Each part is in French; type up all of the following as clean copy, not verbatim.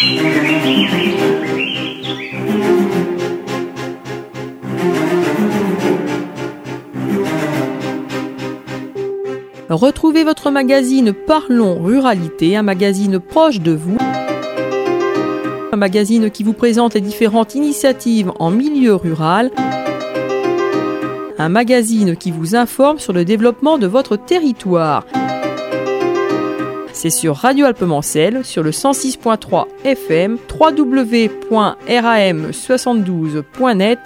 Retrouvez votre magazine Parlons Ruralité, un magazine proche de vous. Un magazine qui vous présente les différentes initiatives en milieu rural. Un magazine qui vous informe sur le développement de votre territoire. C'est sur Radio Alpemancel, sur le 106.3 FM, www.ram72.net.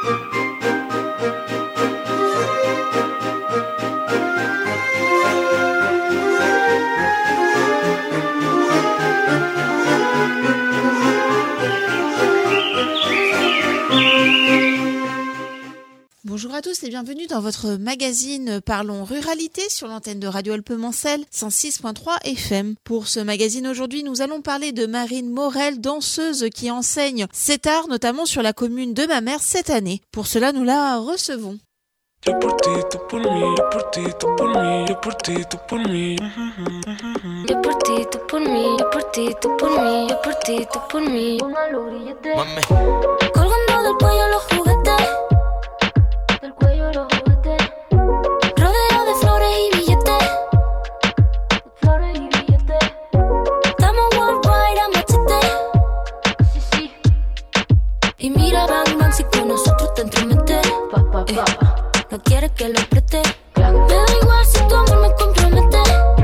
Bonjour à tous et bienvenue dans votre magazine Parlons Ruralité sur l'antenne de Radio Alpemancel 106.3 FM. Pour ce magazine aujourd'hui, nous allons parler de Marine Morel, danseuse qui enseigne cet art notamment sur la commune de Mamers cette année. Pour cela, nous la recevons. Yo por ti, tú por mí, yo por ti, tú por mí, yo por ti, tú por mí. Yo por ti, tú por mí, yo por ti, tú por mí, yo por ti, tú por mí. Póngalo grillete. Colgando del cuello los juguetes. Del cuello los juguetes. Rodeo de flores y billetes. Flores y billetes. Estamos worldwide a machete. Sí, sí. Y mira, bang, bang, si con nosotros te entremetes. No quieres que lo preste. Me da igual si tu amor me compromete.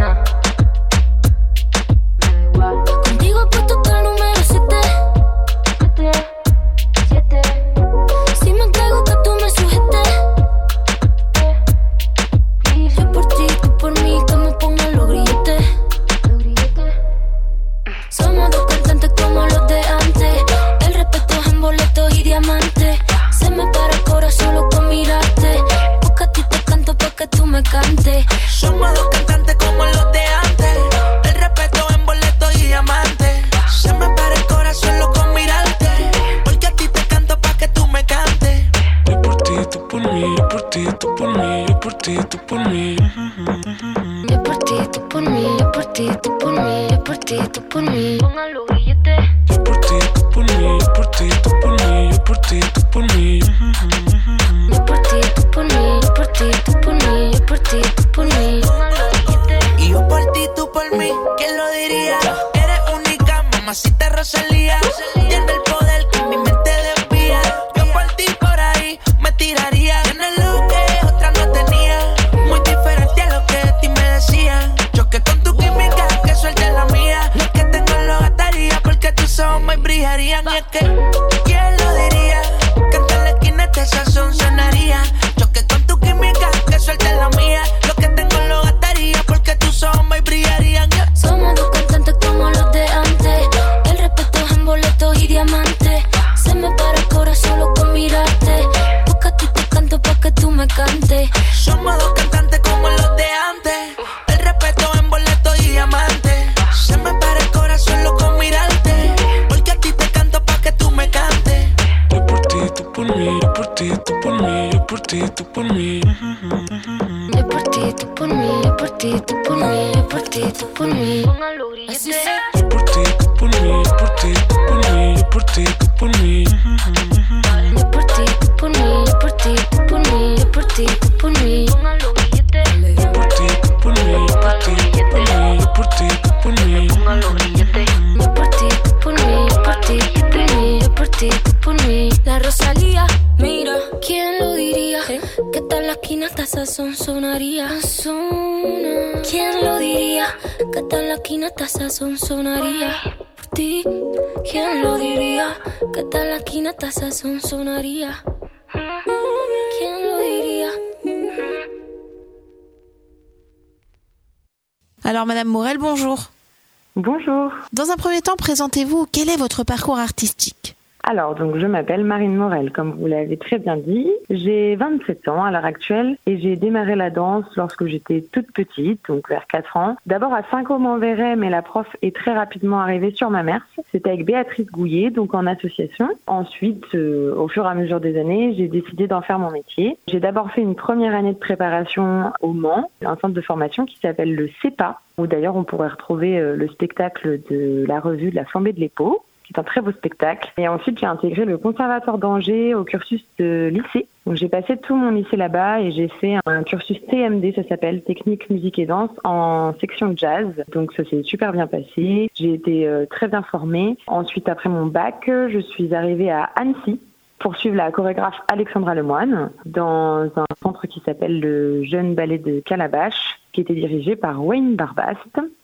Me da igual. Contigo he puesto hasta el número 7. Si me entrego que tú me sujetes. Yo por ti, tú por mí, que me pongan los grilletes. Somos dos cantantes como los de antes. El respeto es en boletos y diamantes. Se me para el corazón solo con mirarte. Porque a ti te canto pa' que tú me cantes. Somos dos cantantes como los de antes. El respeto en boletos y diamantes. Se me para el corazón loco con mirarte. Porque a ti te canto pa' que tú me cantes. Yo por ti, tú por mí, yo por ti, tú por mí, yo por ti, tú por mí. Yo por ti, tú por mí, yo por ti, tú por mí, yo por ti, tú por mí. Póngalo grillete. Yo por ti, tú por mí, yo por ti, tú por mí, yo por ti, tú por mí. Yo por ti, tú por mí, yo por ti, tú por mí, yo por ti, tú por mí. Y yo por ti, tú por mí, ¿quién lo diría? Eres única, mamacita Rosalía. Tiene el poder que mi mente desvía. Yo por ti por ahí me tiraría. Tienes lo que otra no tenía. Muy diferente a lo que de ti me decían. Choque con tu química, que suelte la mía. Lo que tengo lo gastaría porque tus ojos me brillarían. Y es que, ¿quién lo diría? Que en la esquina este sazón sonaría. Choque con tu química, que suelte la mía. Lo que tengo lo gastaría porque tus ojos me brillarían. Somos dos cantantes como los de antes. El respeto es en boletos y diamantes. Se me para el corazón solo con mirarte. Porque a ti te canto pa' que tú me cantes. Somos dos cantantes como los de antes. El respeto en boletos y diamantes. Se me para el corazón loco con mirarte. Porque a ti te canto pa' que tú me cantes. Yo por ti, tú por mí, yo por ti, tú por mí, yo por ti, tú por mí. Yo por ti, tú por mí, yo por ti, tú por mí, yo por ti, tú por mí. Póngalo grillete. Yo por ti, tú por mí, yo por ti, tú por mí, yo por ti, tú por mí. Yo por ti, tú por mí, yo por ti, tú por mí, yo por ti, tú por mí. Póngalo grillete. Yo por ti, tú por mí, yo por ti, tú por mí, yo por ti, tú por mí. Póngalo grillete. Yo por ti, tú por mí, yo por ti, tú por mí, yo por ti, tú por mí. La Rosalía, mira, ¿quién lo diría? Que tal la esquina hasta sazón sonaría. ¿Quién lo diría? Que tal la esquina hasta sazón sonaría. Por ti, ¿quién lo diría? Que tal la esquina hasta sazón sonaría. ¿Quién lo diría? Alors Madame Morel, bonjour. Bonjour. Dans un premier temps, présentez-vous. Quel est votre parcours artistique ? Alors, donc, je m'appelle Marine Morel, comme vous l'avez très bien dit. J'ai 27 ans à l'heure actuelle et j'ai démarré la danse lorsque j'étais toute petite, donc vers 4 ans. D'abord à Saint-Côme-en-Véret, mais la prof est très rapidement arrivée sur Mamers. C'était avec Béatrice Gouillet, donc en association. Ensuite, au fur et à mesure des années, j'ai décidé d'en faire mon métier. J'ai d'abord fait une première année de préparation au Mans, un centre de formation qui s'appelle le CEPA, où d'ailleurs on pourrait retrouver le spectacle de la revue de la Flambée de l'Épau. C'est un très beau spectacle. Et ensuite, j'ai intégré le Conservatoire d'Angers au cursus de lycée. Donc, j'ai passé tout mon lycée là-bas et j'ai fait un cursus TMD, ça s'appelle Technique, Musique et Danse, en section jazz. Donc, ça s'est super bien passé. J'ai été très bien formée. Ensuite, après mon bac, je suis arrivée à Annecy pour suivre la chorégraphe Alexandra Lemoine dans un centre qui s'appelle le Jeune Ballet de Calabash, qui était dirigé par Wayne Barbast.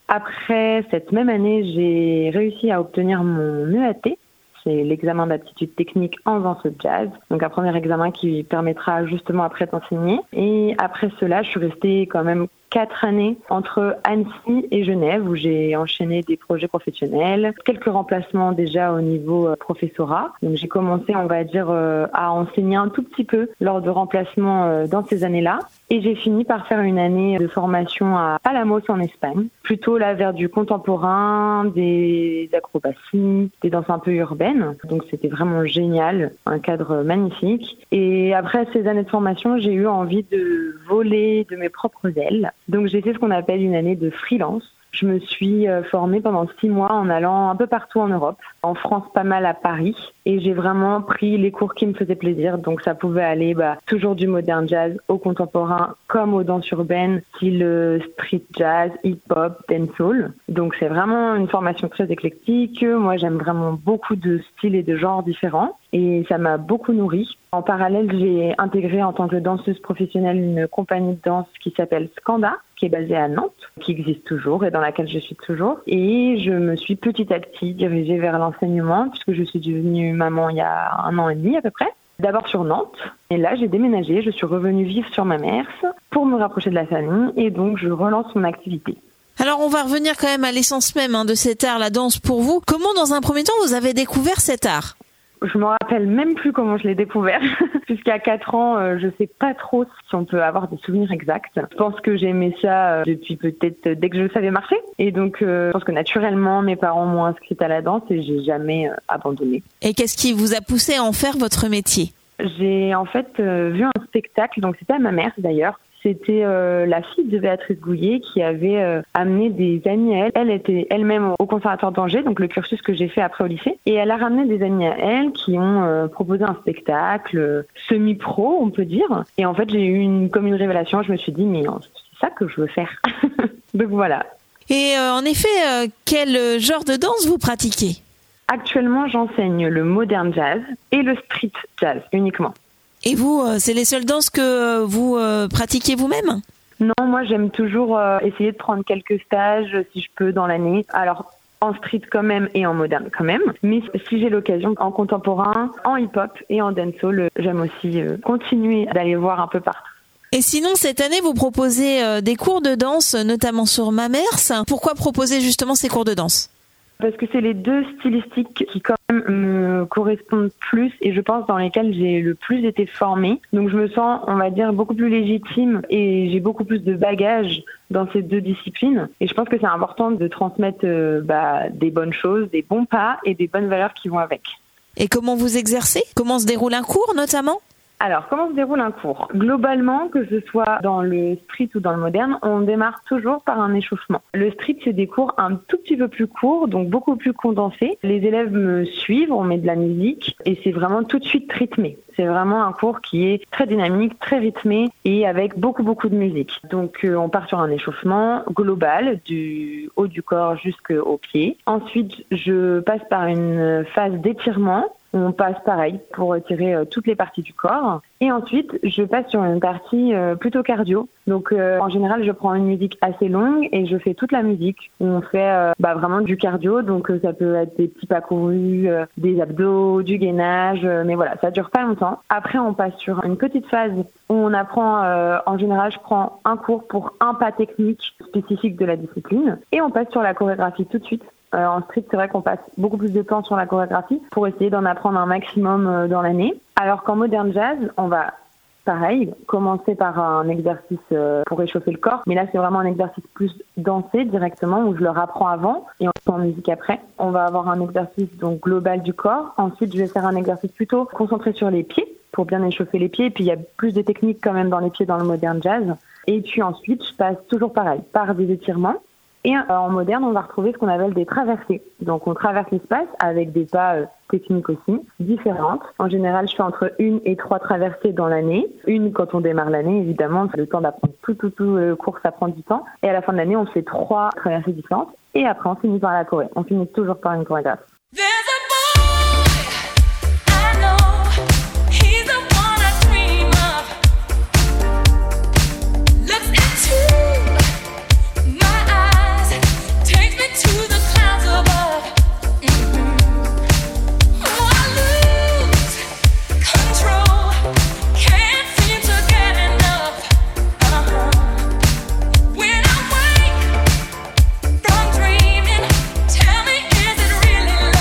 Après cette même année, j'ai réussi à obtenir mon EAT, c'est l'examen d'aptitude technique en danse jazz. Donc un premier examen qui permettra justement après d'enseigner. Et après cela, je suis restée quand même 4 années entre Annecy et Genève où j'ai enchaîné des projets professionnels, quelques remplacements déjà au niveau professorat. Donc j'ai commencé, on va dire, à enseigner un tout petit peu lors de remplacements dans ces années-là. Et j'ai fini par faire une année de formation à Palamos en Espagne, plutôt là vers du contemporain, des acrobaties, des danses un peu urbaines. Donc c'était vraiment génial, un cadre magnifique. Et après ces années de formation, j'ai eu envie de voler de mes propres ailes. Donc j'ai fait ce qu'on appelle une année de freelance. Je me suis formée pendant 6 mois en allant un peu partout en Europe, en France pas mal à Paris, et j'ai vraiment pris les cours qui me faisaient plaisir. Donc ça pouvait aller toujours du modern jazz au contemporain comme aux danses urbaines, style street jazz, hip-hop, dancehall. Donc c'est vraiment une formation très éclectique. Moi j'aime vraiment beaucoup de styles et de genres différents et ça m'a beaucoup nourrie. En parallèle, j'ai intégré en tant que danseuse professionnelle une compagnie de danse qui s'appelle Scanda, qui est basée à Nantes, qui existe toujours et dans laquelle je suis toujours. Et je me suis petit à petit dirigée vers l'enseignement puisque je suis devenue maman il y a 1 an et demi à peu près. D'abord sur Nantes. Et là, j'ai déménagé. Je suis revenue vivre sur Mamers pour me rapprocher de la famille et donc je relance mon activité. Alors on va revenir quand même à l'essence même de cet art, la danse pour vous. Comment dans un premier temps vous avez découvert cet art ? Je me rappelle même plus comment je l'ai découvert. Jusqu'à 4 ans, je sais pas trop si on peut avoir des souvenirs exacts. Je pense que j'aimais ça depuis peut-être dès que je savais marcher. Et donc, je pense que naturellement, mes parents m'ont inscrite à la danse et j'ai jamais abandonné. Et qu'est-ce qui vous a poussé à en faire votre métier ? J'ai en fait vu un spectacle, donc c'était à Mamers d'ailleurs. C'était la fille de Béatrice Gouillet qui avait amené des amis à elle. Elle était elle-même au Conservatoire d'Angers, donc le cursus que j'ai fait après au lycée. Et elle a ramené des amis à elle qui ont proposé un spectacle semi-pro, on peut dire. Et en fait, j'ai eu une révélation. Je me suis dit, mais c'est ça que je veux faire. Donc voilà. Et en effet, quel genre de danse vous pratiquez ? Actuellement, j'enseigne le modern jazz et le street jazz uniquement. Et vous, c'est les seules danses que vous pratiquez vous-même ? Non, moi j'aime toujours essayer de prendre quelques stages si je peux dans l'année. Alors en street quand même et en moderne quand même. Mais si j'ai l'occasion en contemporain, en hip-hop et en dancehall, j'aime aussi continuer d'aller voir un peu partout. Et sinon, cette année, vous proposez des cours de danse, notamment sur Mamers. Pourquoi proposer justement ces cours de danse ? Parce que c'est les deux stylistiques qui quand même me correspondent plus et je pense dans lesquelles j'ai le plus été formée. Donc je me sens, on va dire, beaucoup plus légitime et j'ai beaucoup plus de bagages dans ces deux disciplines. Et je pense que c'est important de transmettre des bonnes choses, des bons pas et des bonnes valeurs qui vont avec. Et comment vous exercez ? Comment se déroule un cours notamment ? Alors, comment se déroule un cours ? Globalement, que ce soit dans le street ou dans le moderne, on démarre toujours par un échauffement. Le street, c'est des cours un tout petit peu plus courts, donc beaucoup plus condensés. Les élèves me suivent, on met de la musique et c'est vraiment tout de suite rythmé. C'est vraiment un cours qui est très dynamique, très rythmé et avec beaucoup de musique. Donc, on part sur un échauffement global du haut du corps jusqu'aux pieds. Ensuite, je passe par une phase d'étirement. On passe pareil pour étirer toutes les parties du corps. Et ensuite, je passe sur une partie plutôt cardio. Donc, en général, je prends une musique assez longue et je fais toute la musique. On fait vraiment du cardio. Donc, ça peut être des petits pas courus, des abdos, du gainage. Mais voilà, ça dure pas longtemps. Après, on passe sur une petite phase où on apprend, en général, je prends un cours pour un pas technique spécifique de la discipline. Et on passe sur la chorégraphie tout de suite. En street, c'est vrai qu'on passe beaucoup plus de temps sur la chorégraphie pour essayer d'en apprendre un maximum dans l'année. Alors qu'en modern jazz, on va, pareil, commencer par un exercice pour réchauffer le corps. Mais là, c'est vraiment un exercice plus dansé directement où je le rapprends avant et on fait en musique après. On va avoir un exercice donc global du corps. Ensuite, je vais faire un exercice plutôt concentré sur les pieds pour bien échauffer les pieds. Et puis, il y a plus de techniques quand même dans les pieds dans le modern jazz. Et puis ensuite, je passe toujours pareil, par des étirements. Et en moderne, on va retrouver ce qu'on appelle des traversées. Donc, on traverse l'espace avec des pas techniques aussi, différentes. En général, je fais entre 1 et 3 traversées dans l'année. Une quand on démarre l'année, évidemment, c'est le temps d'apprendre tout le cours, ça prend du temps. Et à la fin de l'année, on fait 3 traversées différentes. Et après, on finit par la choré. On finit toujours par une chorégraphie. Dreaming, tell me, is it really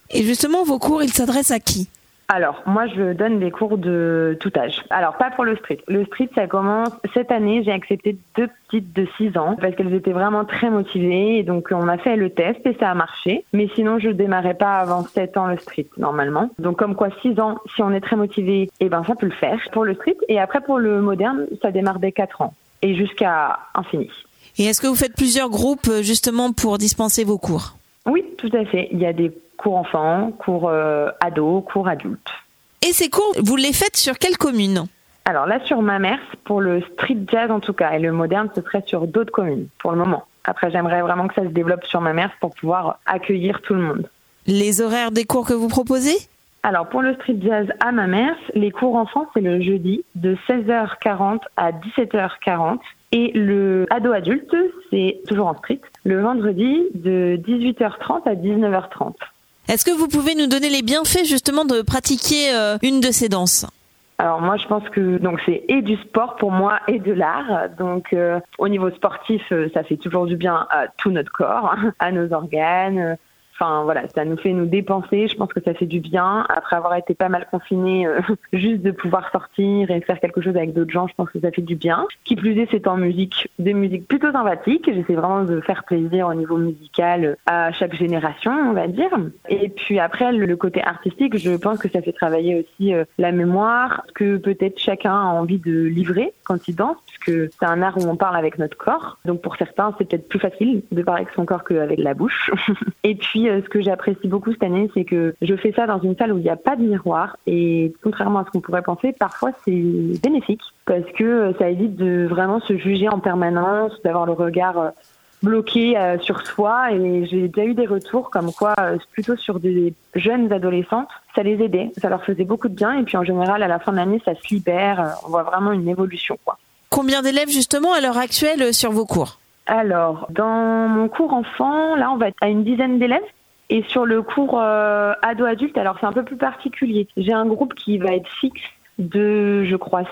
Et justement, vos cours, ils s'adressent à qui ? Alors, moi, je donne des cours de tout âge. Alors, pas pour le street. Le street, ça commence... Cette année, j'ai accepté 2 petites de 6 ans parce qu'elles étaient vraiment très motivées. Et donc, on a fait le test et ça a marché. Mais sinon, je démarrais pas avant 7 ans le street, normalement. Donc, comme quoi, 6 ans, si on est très motivé, ça peut le faire pour le street. Et après, pour le moderne, ça démarre dès 4 ans et jusqu'à infini. Et est-ce que vous faites plusieurs groupes, justement, pour dispenser vos cours ? Oui, tout à fait. Il y a des cours enfants, cours ados, cours adultes. Et ces cours, vous les faites sur quelle commune ? Alors là, sur Mamers, pour le street jazz en tout cas, et le moderne, ce serait sur d'autres communes pour le moment. Après, j'aimerais vraiment que ça se développe sur Mamers pour pouvoir accueillir tout le monde. Les horaires des cours que vous proposez ? Alors pour le street jazz à Mamers, les cours enfants, c'est le jeudi de 16h40 à 17h40. Et le ado-adulte, c'est toujours en street, le vendredi de 18h30 à 19h30. Est-ce que vous pouvez nous donner les bienfaits justement de pratiquer une de ces danses ? Alors moi je pense que c'est et du sport pour moi et de l'art. Donc au niveau sportif, ça fait toujours du bien à tout notre corps, à nos organes. Enfin voilà, ça nous fait nous dépenser, je pense que ça fait du bien. Après avoir été pas mal confinés, juste de pouvoir sortir et faire quelque chose avec d'autres gens, je pense que ça fait du bien. Qui plus est, c'est en musique, des musiques plutôt sympathiques. J'essaie vraiment de faire plaisir au niveau musical à chaque génération, on va dire. Et puis après, le côté artistique, je pense que ça fait travailler aussi la mémoire, que peut-être chacun a envie de livrer quand il danse, puisque c'est un art où on parle avec notre corps. Donc pour certains, c'est peut-être plus facile de parler avec son corps qu'avec la bouche. Et puis ce que j'apprécie beaucoup cette année, c'est que je fais ça dans une salle où il n'y a pas de miroir. Et contrairement à ce qu'on pourrait penser, parfois c'est bénéfique parce que ça évite de vraiment se juger en permanence, d'avoir le regard bloqué sur soi. Et j'ai déjà eu des retours comme quoi, plutôt sur des jeunes adolescentes, ça les aidait, ça leur faisait beaucoup de bien. Et puis en général, à la fin de l'année, ça se libère. On voit vraiment une évolution, quoi. Combien d'élèves justement à l'heure actuelle sur vos cours ? Alors, dans mon cours enfant, là, on va être à une dizaine d'élèves. Et sur le cours ado-adulte, alors c'est un peu plus particulier. J'ai un groupe qui va être fixe de, je crois,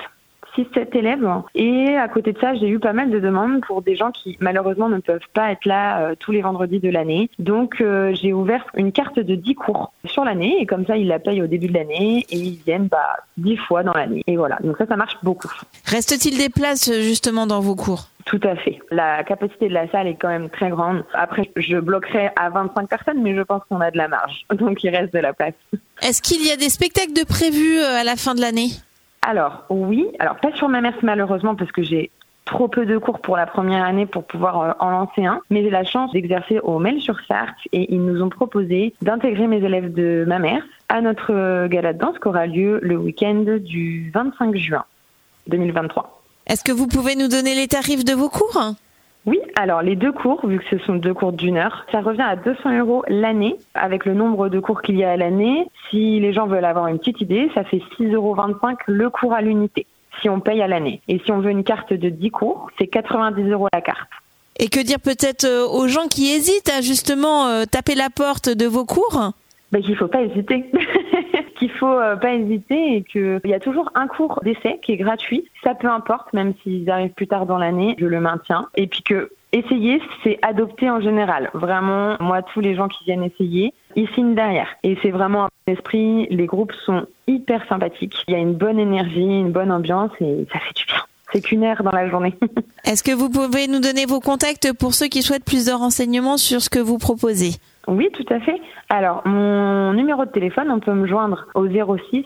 6-7 élèves. Et à côté de ça, j'ai eu pas mal de demandes pour des gens qui, malheureusement, ne peuvent pas être là tous les vendredis de l'année. Donc, j'ai ouvert une carte de 10 cours sur l'année. Et comme ça, ils la payent au début de l'année et ils viennent 10 fois dans l'année. Et voilà, donc ça marche beaucoup. Reste-t-il des places, justement, dans vos cours ? Tout à fait. La capacité de la salle est quand même très grande. Après, je bloquerai à 25 personnes, mais je pense qu'on a de la marge. Donc, il reste de la place. Est-ce qu'il y a des spectacles de prévus à la fin de l'année ? Alors, oui. Alors, pas sur Mamers, malheureusement, parce que j'ai trop peu de cours pour la première année pour pouvoir en lancer un. Mais j'ai la chance d'exercer au Mail-sur-Sarthe et ils nous ont proposé d'intégrer mes élèves de Mamers à notre gala de danse qui aura lieu le week-end du 25 juin 2023. Est-ce que vous pouvez nous donner les tarifs de vos cours ? Oui, alors les 2 cours, vu que ce sont 2 cours d'1 heure, ça revient à 200 € l'année avec le nombre de cours qu'il y a à l'année. Si les gens veulent avoir une petite idée, ça fait 6,25 € le cours à l'unité, si on paye à l'année. Et si on veut une carte de 10 cours, c'est 90 € la carte. Et que dire peut-être aux gens qui hésitent à justement taper la porte de vos cours ? Qu'il ne faut pas hésiter. Qu'il faut pas hésiter et qu'il y a toujours un cours d'essai qui est gratuit. Ça peu importe, même s'ils arrivent plus tard dans l'année, je le maintiens. Et puis que essayer, c'est adopter en général. Vraiment, moi, tous les gens qui viennent essayer, ils signent derrière. Et c'est vraiment un bon esprit. Les groupes sont hyper sympathiques. Il y a une bonne énergie, une bonne ambiance et ça fait du bien. C'est qu'1 heure dans la journée. Est-ce que vous pouvez nous donner vos contacts pour ceux qui souhaitent plus de renseignements sur ce que vous proposez ? Oui, tout à fait. Alors, mon numéro de téléphone, on peut me joindre au 06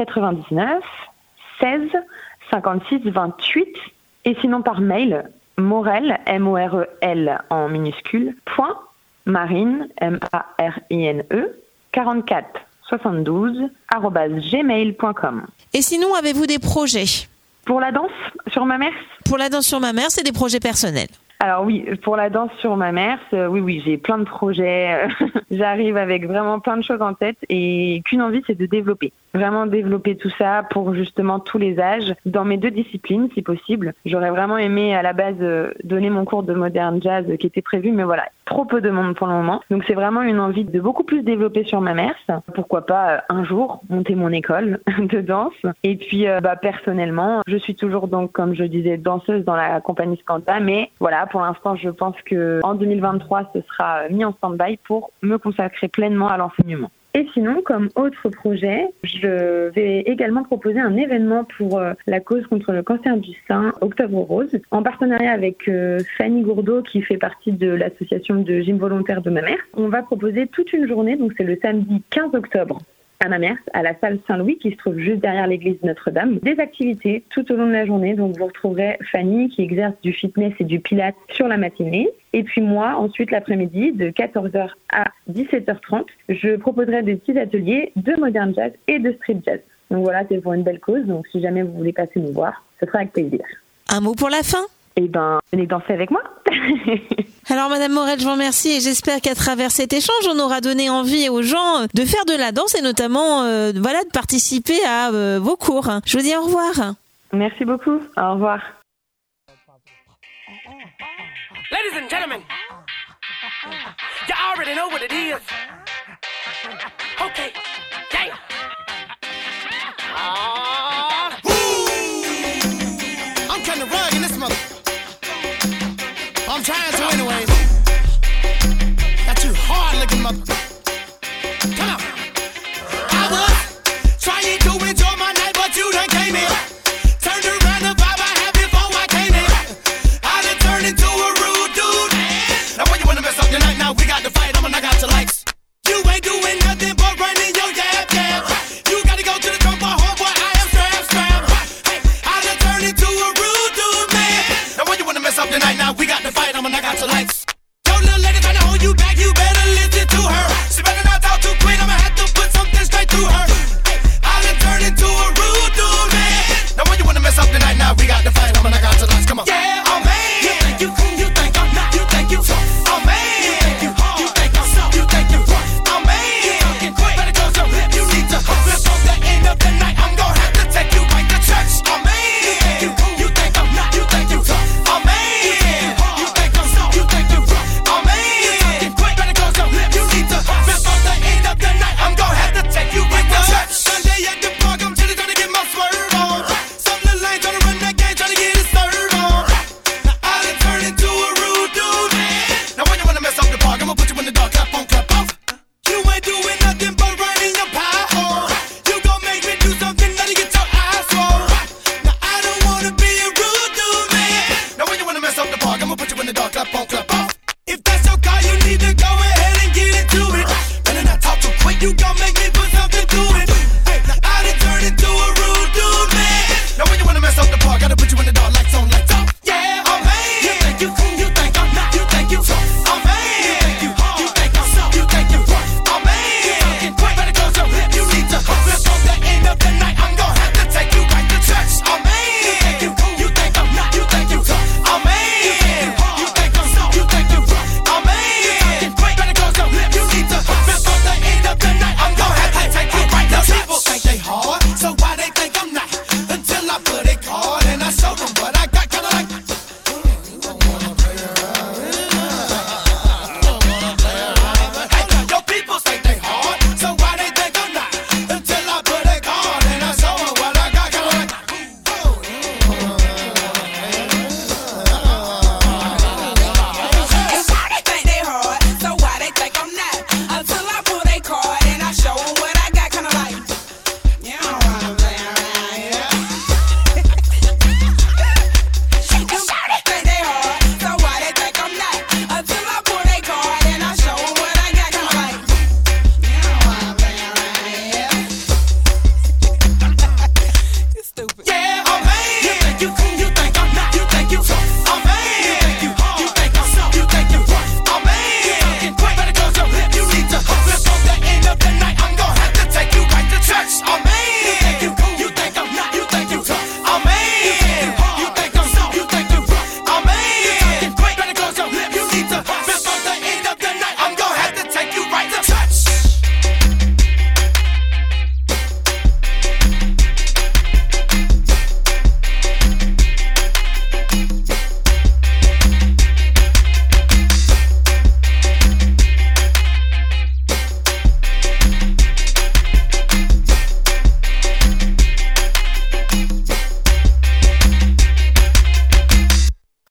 99 16 56 28 et sinon par mail, Morel, M-O-R-E-L en minuscule, .marine, M-A-R-I-N-E, 44 72 @gmail.com. Et sinon, avez-vous des projets ? Pour la danse sur Mamers ? Pour la danse sur Mamers, c'est des projets personnels. Alors oui, pour la danse sur Mamers, oui, j'ai plein de projets. J'arrive avec vraiment plein de choses en tête et qu'une envie, c'est de développer. vraiment développer tout ça pour justement tous les âges, dans mes 2 disciplines si possible. J'aurais vraiment aimé à la base donner mon cours de modern jazz qui était prévu, mais voilà, trop peu de monde pour le moment. Donc c'est vraiment une envie de beaucoup plus développer sur Mamers. Pourquoi pas un jour monter mon école de danse. Et puis personnellement, je suis toujours donc, comme je disais, danseuse dans la compagnie Scanta, mais voilà, pour l'instant je pense que en 2023 ce sera mis en stand-by pour me consacrer pleinement à l'enseignement. Et sinon, comme autre projet, je vais également proposer un événement pour la cause contre le cancer du sein, Octobre Rose, en partenariat avec Fanny Gourdeau, qui fait partie de l'association de gym volontaire de Mamers. On va proposer toute une journée, donc c'est le samedi 15 octobre, à Mamers, à la salle Saint-Louis, qui se trouve juste derrière l'église Notre-Dame. Des activités tout au long de la journée, donc vous retrouverez Fanny qui exerce du fitness et du pilates sur la matinée. Et puis moi, ensuite l'après-midi, de 14h à 17h30, je proposerai des petits ateliers de modern jazz et de street jazz. Donc voilà, c'est pour une belle cause, donc si jamais vous voulez passer nous voir, ce sera avec plaisir. Un mot pour la fin ? Venez danser avec moi. Alors Madame Morel, je vous remercie et j'espère qu'à travers cet échange, on aura donné envie aux gens de faire de la danse et notamment de participer à vos cours. Je vous dis au revoir. Merci beaucoup. Au revoir. Ladies and gentlemen, you already know what it is. Okay, yeah. I'm kind of rugged in this mother. I'm trying to anyways. Got you hard looking mother. Come on. I was trying to enjoy my night, but you done came in. Turned around the vibe I had before I came in. I done turned into a rude dude. Now when you wanna mess up your night, now we got to fight, I'ma knock out your lights. You ain't doing nothing but running your jab. You gotta go to the drum bar, homeboy, I am strap. Hey, I done turned into a rude dude, man. Now when you wanna mess up your night, now we got to fight, I'ma knock out your lights. Your little lady tryna hold you back, you better listen to her. She better not talk too quick, I'ma have to put something straight through her. Hey, I done turned into a rude dude, man. Now when you wanna mess up the night, now we got to fight, I'ma knock out your lights, come on. Yeah, oh man. You think you cool, you think I'm not, you think you tough. Oh man. You think you hard, you think I'm soft, you think you rough. Oh man. You talking quick, better close your lips, you need to flip on the end of the night. I'm gonna have to take you right to church. Oh man. You think you cool, you think I'm not, you think you tough. Oh man. You think you hard, you think I'm soft, you think you rough. Oh man. You talking quick, better close your lips, you need to flip on the end of the night. I'm gonna have to take you right to church. Sunday at the park, I'm chilling, trying to get my swerve on. Some little lane trying to run that game, trying to get his serve on. Now I done turned into a rude dude. Now when you wanna mess up the park, I'ma put you in the dark, clap on, clap off. You ain't doing nothing but running your pie hole. You gon' make me do something that'll get your eyes rolled. Now I don't wanna be a rude dude, man. Now when you wanna mess up the park, I'ma put you in the dark, clap on, clap off. If that's your car, you need to go ahead and get into it. Better not talk too quick, you gon' make